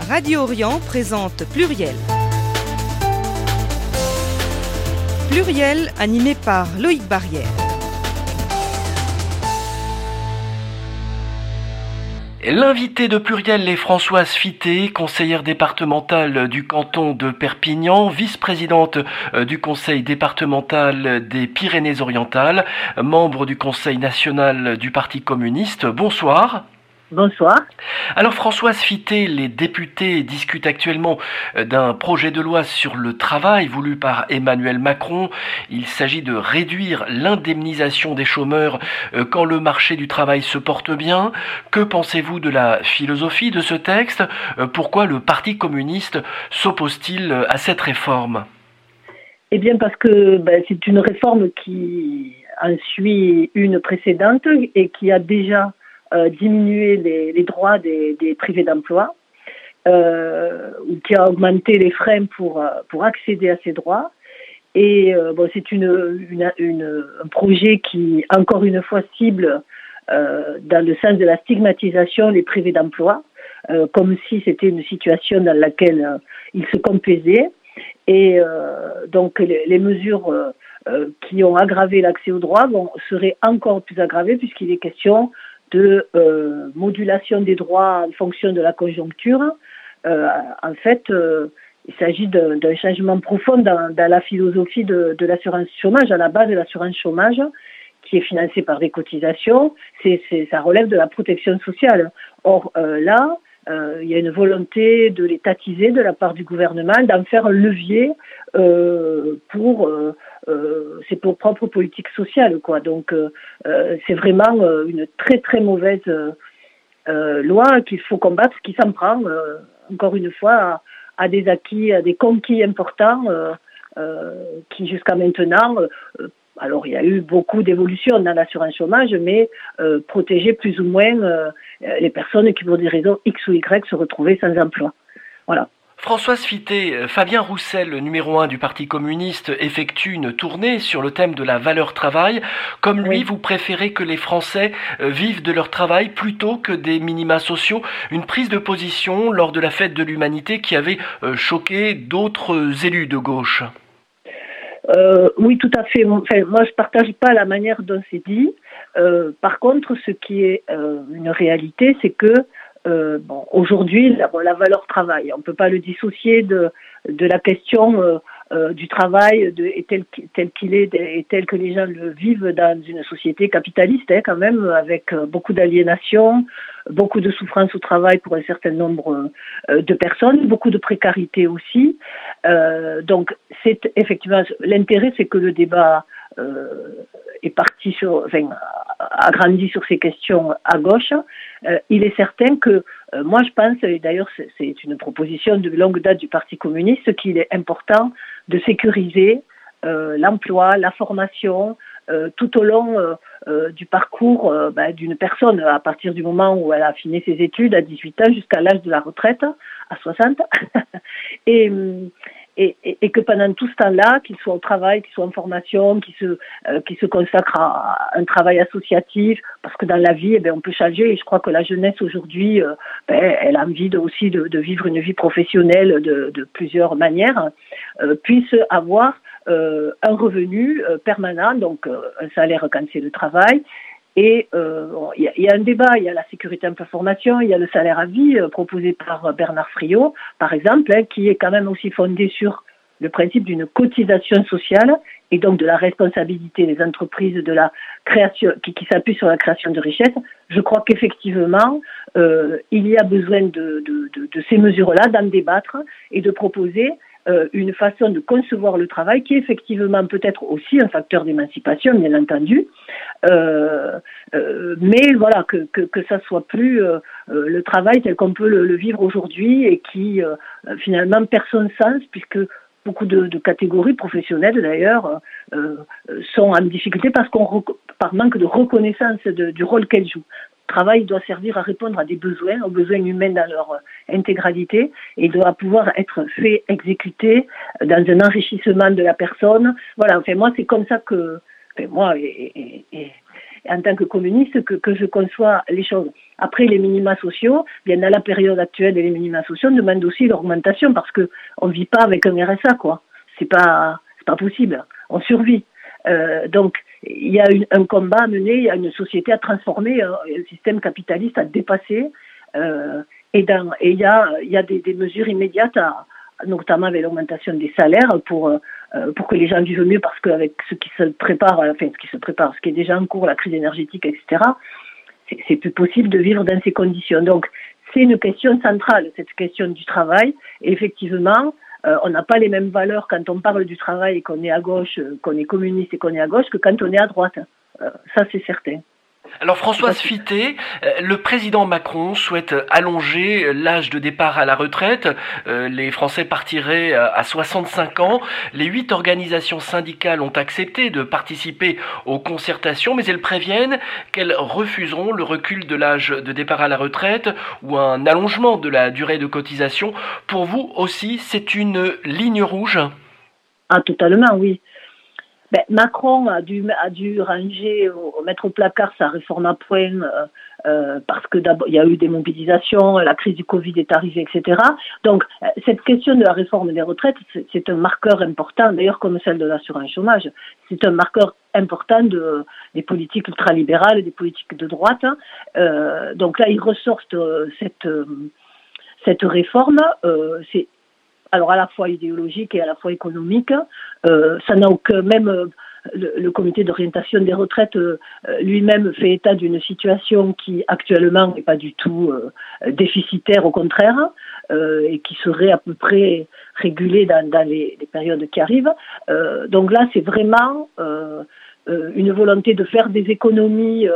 Radio Orient présente Pluriel. Pluriel animé par Loïc Barrière. L'invitée de Pluriel est Françoise Fité, conseillère départementale du canton de Perpignan, vice-présidente du conseil départemental des Pyrénées-Orientales, membre du conseil national du Parti communiste. Bonsoir. Bonsoir. Alors Françoise Fité, les députés discutent actuellement d'un projet de loi sur le travail voulu par Emmanuel Macron. Il s'agit de réduire l'indemnisation des chômeurs quand le marché du travail se porte bien. Que pensez-vous de la philosophie de ce texte ? Pourquoi le Parti communiste s'oppose-t-il à cette réforme ? Eh bien parce que c'est une réforme qui en suit une précédente et qui a déjà diminuer les droits des privés d'emploi, ou qui a augmenté les freins pour accéder à ces droits. Et c'est un projet qui, encore une fois, cible dans le sens de la stigmatisation les privés d'emploi, comme si c'était une situation dans laquelle ils se complaisaient. Et donc les mesures qui ont aggravé l'accès aux droits seraient encore plus aggravées puisqu'il est question de modulation des droits en fonction de la conjoncture. En fait, il s'agit d'un changement profond dans la philosophie de l'assurance chômage. À la base de l'assurance chômage, qui est financée par des cotisations, ça relève de la protection sociale. Or, là, il y a une volonté de l'étatiser de la part du gouvernement, d'en faire un levier pour ses propres politiques sociales, quoi. Donc, c'est vraiment une très très mauvaise loi qu'il faut combattre, qui s'en prend encore une fois à des acquis, à des conquis importants qui jusqu'à maintenant. Alors, il y a eu beaucoup d'évolutions dans l'assurance chômage, mais protéger plus ou moins les personnes qui, pour des raisons X ou Y, se retrouvaient sans emploi. Voilà. Françoise Fité, Fabien Roussel, numéro 1 du Parti communiste, effectue une tournée sur le thème de la valeur travail. Comme lui, vous préférez que les Français vivent de leur travail plutôt que des minima sociaux. Une prise de position lors de la fête de l'humanité qui avait choqué d'autres élus de gauche. Oui, tout à fait. Moi, je partage pas la manière dont c'est dit. Par contre, ce qui est une réalité, c'est que aujourd'hui, la valeur travail, on ne peut pas le dissocier de la question du travail tel qu'il est et tel que les gens le vivent dans une société capitaliste, quand même, avec beaucoup d'aliénation, beaucoup de souffrance au travail pour un certain nombre de personnes, beaucoup de précarité aussi. Donc, c'est effectivement l'intérêt, c'est que le débat est parti a grandi sur ces questions à gauche. Il est certain que moi je pense, et d'ailleurs c'est une proposition de longue date du Parti communiste, qu'il est important de sécuriser l'emploi, la formation tout au long du parcours d'une personne à partir du moment où elle a fini ses études à 18 ans jusqu'à l'âge de la retraite à 60 et que pendant tout ce temps-là, qu'il soit au travail, qu'il soit en formation, qu'il se consacre à un travail associatif, parce que dans la vie, on peut changer. Et je crois que la jeunesse aujourd'hui, elle a envie aussi de vivre une vie professionnelle de plusieurs manières, puisse avoir un revenu permanent, donc un salaire quand c'est le travail. Et il y a un débat, il y a la sécurité en formation, il y a le salaire à vie proposé par Bernard Friot, par exemple, qui est quand même aussi fondé sur le principe d'une cotisation sociale et donc de la responsabilité des entreprises, de la création qui s'appuie sur la création de richesses. Je crois qu'effectivement, il y a besoin de ces mesures-là, d'en débattre et de proposer une façon de concevoir le travail qui est effectivement peut-être aussi un facteur d'émancipation, bien entendu, mais voilà, que ça soit plus le travail tel qu'on peut le vivre aujourd'hui et qui finalement perd son sens, puisque beaucoup de catégories professionnelles d'ailleurs sont en difficulté par manque de reconnaissance du rôle qu'elles jouent. Le travail doit servir à répondre à des besoins, aux besoins humains dans leur intégralité, et doit pouvoir être fait, exécuté dans un enrichissement de la personne. Voilà, moi c'est comme ça que, moi, et en tant que communiste, que je conçois les choses. Après, les minima sociaux, bien dans la période actuelle, les minima sociaux demandent aussi l'augmentation parce que on vit pas avec un RSA, quoi. C'est pas possible. On survit. Donc, il y a un combat à mener, il y a une société à transformer, un système capitaliste à dépasser, et il y a des mesures immédiates, notamment avec l'augmentation des salaires pour que les gens vivent mieux, parce qu'avec ce qui est déjà en cours, la crise énergétique, etc., c'est plus possible de vivre dans ces conditions. Donc, c'est une question centrale, cette question du travail. Et effectivement, on n'a pas les mêmes valeurs quand on parle du travail et qu'on est à gauche, qu'on est communiste et qu'on est à gauche, que quand on est à droite. Ça, c'est certain. Alors Françoise Fité, le président Macron souhaite allonger l'âge de départ à la retraite. Les Français partiraient à 65 ans. Les 8 organisations syndicales ont accepté de participer aux concertations, mais elles préviennent qu'elles refuseront le recul de l'âge de départ à la retraite ou un allongement de la durée de cotisation. Pour vous aussi, c'est une ligne rouge ? Ah, totalement, oui. Macron a dû ranger, mettre au placard sa réforme à points parce que d'abord il y a eu des mobilisations, la crise du Covid est arrivée, etc. Donc cette question de la réforme des retraites, c'est un marqueur important, d'ailleurs comme celle de l'assurance chômage, c'est un marqueur important des politiques ultralibérales, des politiques de droite. Donc là, ils ressortent cette réforme. C'est alors à la fois idéologique et à la fois économique. Ça n'a aucun, même le comité d'orientation des retraites lui-même fait état d'une situation qui actuellement n'est pas du tout déficitaire, au contraire, et qui serait à peu près régulée dans les périodes qui arrivent. Donc là, c'est vraiment une volonté de faire des économies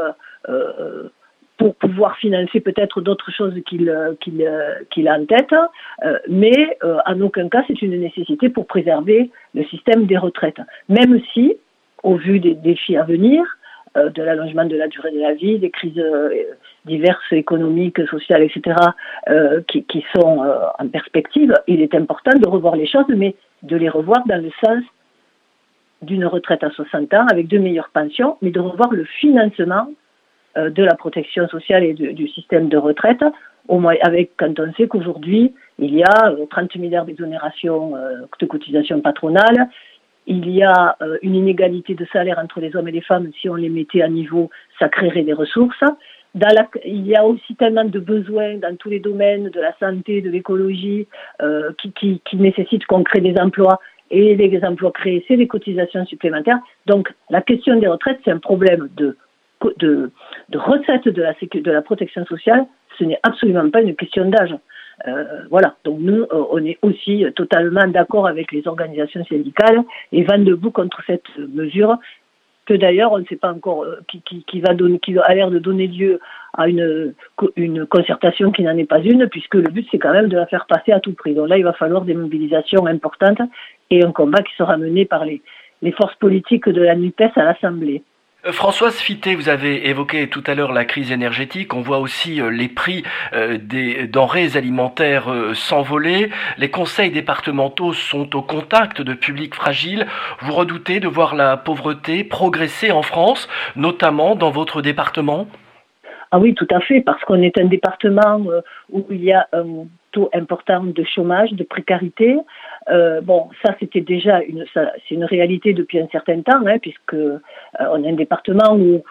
pour pouvoir financer peut-être d'autres choses qu'il a en tête, mais en aucun cas c'est une nécessité pour préserver le système des retraites. Même si, au vu des défis à venir, de l'allongement de la durée de la vie, des crises diverses économiques, sociales, etc., qui sont en perspective, il est important de revoir les choses, mais de les revoir dans le sens d'une retraite à 60 ans avec de meilleures pensions, mais de revoir le financement de la protection sociale et du système de retraite, quand on sait qu'aujourd'hui, il y a 30 milliards d'exonérations de cotisations patronales, il y a une inégalité de salaire entre les hommes et les femmes. Si on les mettait à niveau, ça créerait des ressources. Il y a aussi tellement de besoins dans tous les domaines de la santé, de l'écologie, qui nécessitent qu'on crée des emplois. Et les emplois créés, c'est des cotisations supplémentaires. Donc, la question des retraites, c'est un problème de recettes de la protection sociale, ce n'est absolument pas une question d'âge. Voilà, donc nous, on est aussi totalement d'accord avec les organisations syndicales et vent debout contre cette mesure, que d'ailleurs on ne sait pas encore, qui a l'air de donner lieu à une concertation qui n'en est pas une, puisque le but c'est quand même de la faire passer à tout prix. Donc là, il va falloir des mobilisations importantes et un combat qui sera mené par les forces politiques de la NUPES à l'Assemblée. Françoise Fité, vous avez évoqué tout à l'heure la crise énergétique. On voit aussi les prix des denrées alimentaires s'envoler. Les conseils départementaux sont au contact de publics fragiles. Vous redoutez de voir la pauvreté progresser en France, notamment dans votre département ? Ah oui, tout à fait, parce qu'on est un département où il y a un taux important de chômage, de précarité. Ça c'était déjà c'est une réalité depuis un certain temps, puisque on est un département où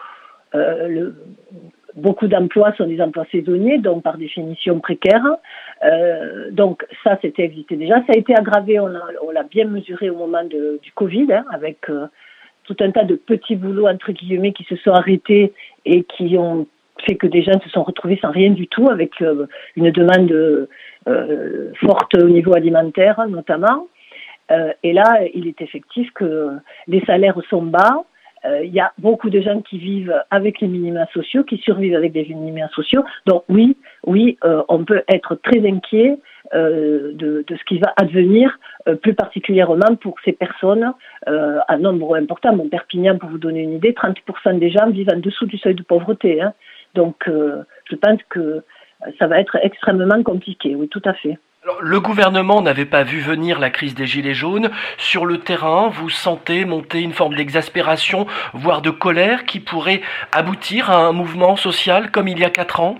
beaucoup d'emplois sont des emplois saisonniers, donc par définition précaires. Donc ça, c'était existé déjà. Ça a été aggravé, on l'a bien mesuré au moment du Covid, avec tout un tas de petits boulots entre guillemets qui se sont arrêtés et qui ont fait que des gens se sont retrouvés sans rien du tout, avec une demande forte au niveau alimentaire notamment. Et là, il est effectif que les salaires sont bas. Il y a beaucoup de gens qui vivent avec les minima sociaux, qui survivent avec des minima sociaux. Donc oui, on peut être très inquiet de ce qui va advenir, plus particulièrement pour ces personnes à nombre important. Perpignan, pour vous donner une idée, 30% des gens vivent en dessous du seuil de pauvreté. Donc je pense que ça va être extrêmement compliqué, oui, tout à fait. Alors, le gouvernement n'avait pas vu venir la crise des Gilets jaunes. Sur le terrain, vous sentez monter une forme d'exaspération, voire de colère, qui pourrait aboutir à un mouvement social comme il y a 4 ans ?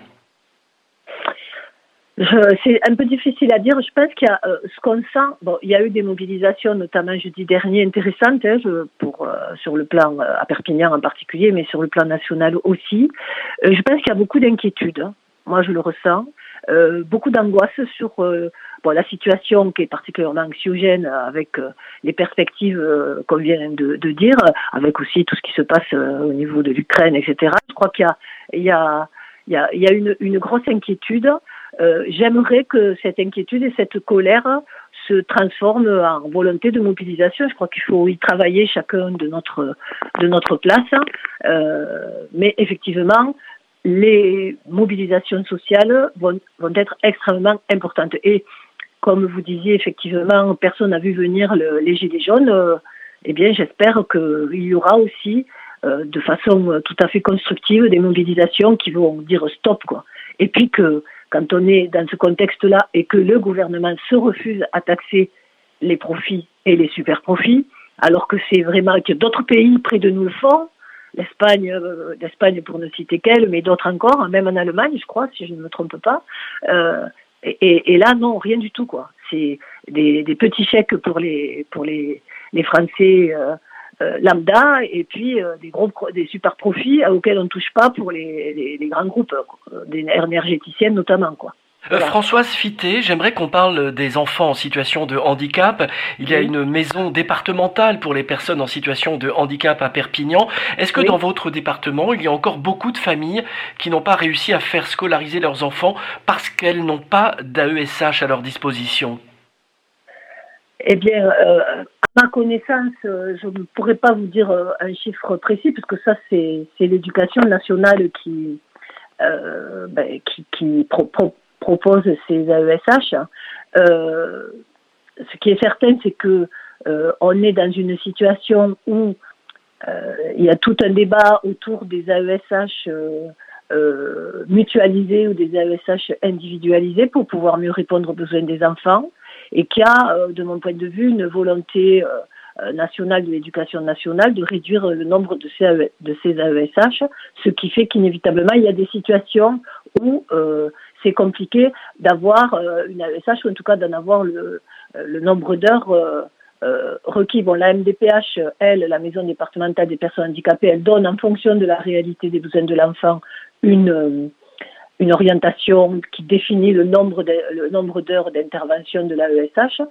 C'est un peu difficile à dire. Je pense qu'il y a ce qu'on sent. Bon, il y a eu des mobilisations, notamment jeudi dernier, intéressantes sur le plan à Perpignan en particulier, mais sur le plan national aussi. Je pense qu'il y a beaucoup d'inquiétudes. Hein. Moi, je le ressens. Beaucoup d'angoisse sur la situation qui est particulièrement anxiogène avec les perspectives qu'on vient de dire, avec aussi tout ce qui se passe au niveau de l'Ukraine, etc. Je crois qu'il y a une grosse inquiétude. J'aimerais que cette inquiétude et cette colère se transforment en volonté de mobilisation. Je crois qu'il faut y travailler chacun de notre place. Mais effectivement, les mobilisations sociales vont être extrêmement importantes. Et comme vous disiez, effectivement, personne n'a vu venir les Gilets jaunes. Eh bien, j'espère qu'il y aura aussi, de façon tout à fait constructive, des mobilisations qui vont dire stop, quoi. Et puis que, quand on est dans ce contexte-là et que le gouvernement se refuse à taxer les profits et les super profits, alors que c'est vraiment que d'autres pays près de nous le font, l'Espagne pour ne citer qu'elle, mais d'autres encore, même en Allemagne, je crois, si je ne me trompe pas. Et là, non, rien du tout, quoi. C'est des petits chèques pour les Français lambda, et puis des super profits auxquels on ne touche pas pour les grands groupes, des énergéticiennes notamment, quoi. Voilà. Françoise Fité, j'aimerais qu'on parle des enfants en situation de handicap. Il y a une maison départementale pour les personnes en situation de handicap à Perpignan. Est-ce que dans votre département, il y a encore beaucoup de familles qui n'ont pas réussi à faire scolariser leurs enfants parce qu'elles n'ont pas d'AESH à leur disposition? Eh bien, à ma connaissance, je ne pourrais pas vous dire un chiffre précis, parce que ça, c'est l'éducation nationale qui propose ces AESH. Ce qui est certain, c'est que on est dans une situation où il y a tout un débat autour des AESH mutualisés ou des AESH individualisés pour pouvoir mieux répondre aux besoins des enfants, et qu'il y a, de mon point de vue, une volonté nationale de l'éducation nationale de réduire le nombre de ces AESH, ce qui fait qu'inévitablement, il y a des situations où c'est compliqué d'avoir une AESH, ou en tout cas d'en avoir le nombre d'heures requis. Bon, la MDPH, elle, la Maison départementale des personnes handicapées, elle donne en fonction de la réalité des besoins de l'enfant une orientation qui définit le nombre d'heures d'intervention de l'AESH.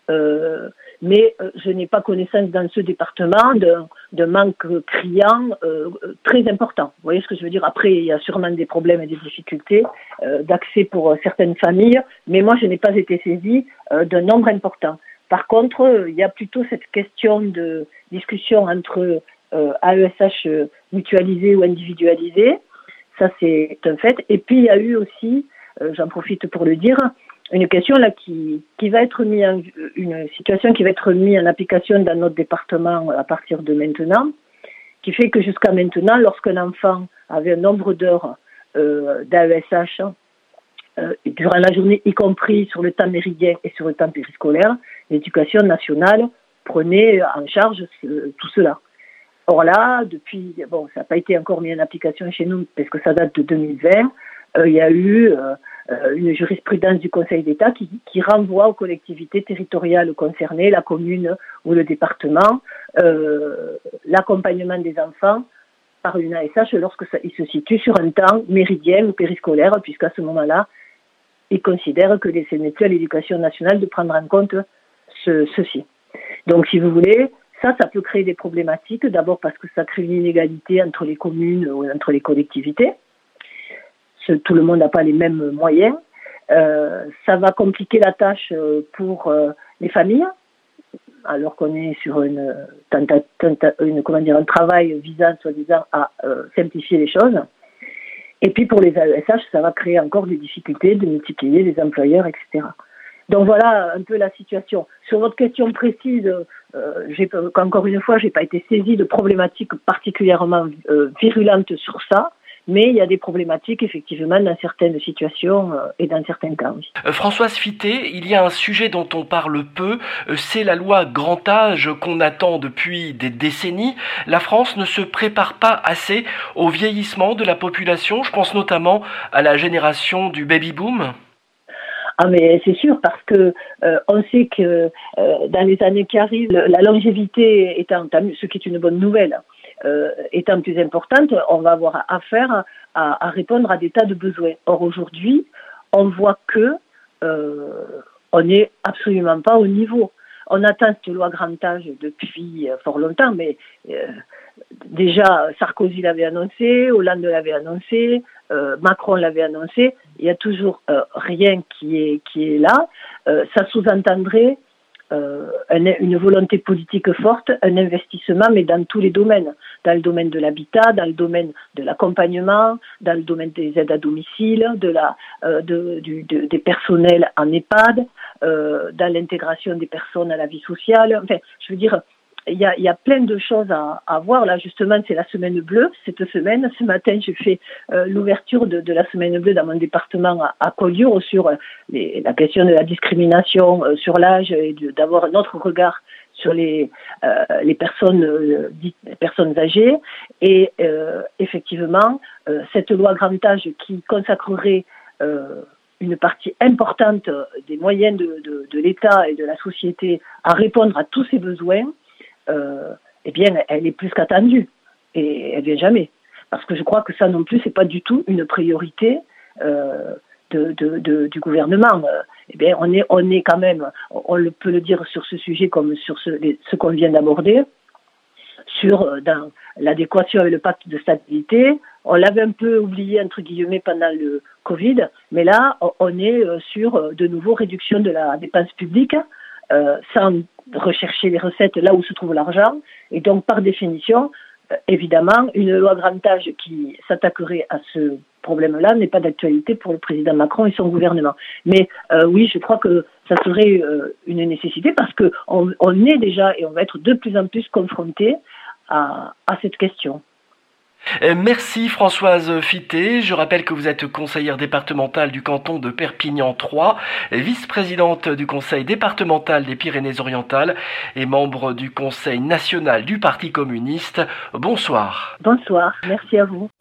Mais je n'ai pas connaissance dans ce département d'un manque criant très important. Vous voyez ce que je veux dire? Après, il y a sûrement des problèmes et des difficultés d'accès pour certaines familles, mais moi, je n'ai pas été saisie d'un nombre important. Par contre, il y a plutôt cette question de discussion entre AESH mutualisés ou individualisés. Ça, c'est un fait. Et puis, il y a eu aussi, j'en profite pour le dire, une question là qui va être une situation qui va être mise en application dans notre département à partir de maintenant, qui fait que jusqu'à maintenant, lorsqu'un enfant avait un nombre d'heures d'AESH durant la journée, y compris sur le temps méridien et sur le temps périscolaire, l'éducation nationale prenait en charge tout cela. Or là, depuis, bon, ça n'a pas été encore mis en application chez nous parce que ça date de 2020, il y a eu une jurisprudence du Conseil d'État qui renvoie aux collectivités territoriales concernées, la commune ou le département, l'accompagnement des enfants par une AESH il se situe sur un temps méridien ou périscolaire, puisqu'à ce moment-là, ils considèrent que c'est nécessaire à l'éducation nationale de prendre en compte ceci. Donc, si vous voulez, ça peut créer des problématiques, d'abord parce que ça crée une inégalité entre les communes ou entre les collectivités. Tout le monde n'a pas les mêmes moyens. Ça va compliquer la tâche pour les familles, alors qu'on est sur un travail visant, soi-disant, à simplifier les choses. Et puis pour les AESH, ça va créer encore des difficultés de multiplier les employeurs, etc. Donc voilà un peu la situation. Sur votre question précise, encore une fois, je n'ai pas été saisie de problématiques particulièrement virulentes sur ça. Mais il y a des problématiques, effectivement, dans certaines situations et dans certains cas. Oui. Françoise Fité, il y a un sujet dont on parle peu, c'est la loi grand âge qu'on attend depuis des décennies. La France ne se prépare pas assez au vieillissement de la population. Je pense notamment à la génération du baby-boom. Ah mais c'est sûr parce que on sait que dans les années qui arrivent, la longévité étant, ce qui est une bonne nouvelle, étant plus importante, on va avoir affaire à répondre à des tas de besoins. Or aujourd'hui, on voit que on n'est absolument pas au niveau. On attend cette loi grand âge depuis fort longtemps, mais déjà Sarkozy l'avait annoncé, Hollande l'avait annoncé, Macron l'avait annoncé. Il y a toujours rien qui est là. Ça sous-entendrait une volonté politique forte, un investissement, mais dans tous les domaines. Dans le domaine de l'habitat, dans le domaine de l'accompagnement, dans le domaine des aides à domicile, des personnels en EHPAD, dans l'intégration des personnes à la vie sociale. Enfin, je veux dire, il y a plein de choses à voir. Là, justement, c'est la semaine bleue. Cette semaine, ce matin, j'ai fait l'ouverture de la semaine bleue dans mon département à Collioure sur la question de la discrimination sur l'âge et d'avoir un autre regard sur les personnes âgées. Et effectivement, cette loi grand âge qui consacrerait une partie importante des moyens de l'État et de la société à répondre à tous ces besoins, eh bien, elle est plus qu'attendue et elle vient jamais. Parce que je crois que ça non plus, c'est pas du tout une priorité du gouvernement. Eh bien, on est quand même, on peut le dire sur ce sujet comme sur ce qu'on vient d'aborder, dans l'adéquation avec le pacte de stabilité. On l'avait un peu oublié, entre guillemets, pendant le Covid, mais là, on est sur de nouveau réduction de la dépense publique, sans rechercher les recettes là où se trouve l'argent. Et donc, par définition, évidemment, une loi grand âge qui s'attaquerait à ce problème-là n'est pas d'actualité pour le président Macron et son gouvernement. Mais oui, je crois que ça serait une nécessité parce qu'on est déjà et on va être de plus en plus confrontés à cette question. Merci Françoise Fité. Je rappelle que vous êtes conseillère départementale du canton de Perpignan 3, vice-présidente du conseil départemental des Pyrénées-Orientales et membre du conseil national du Parti communiste. Bonsoir. Bonsoir, merci à vous.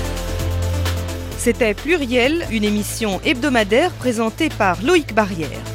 C'était Pluriel, une émission hebdomadaire présentée par Loïc Barrière.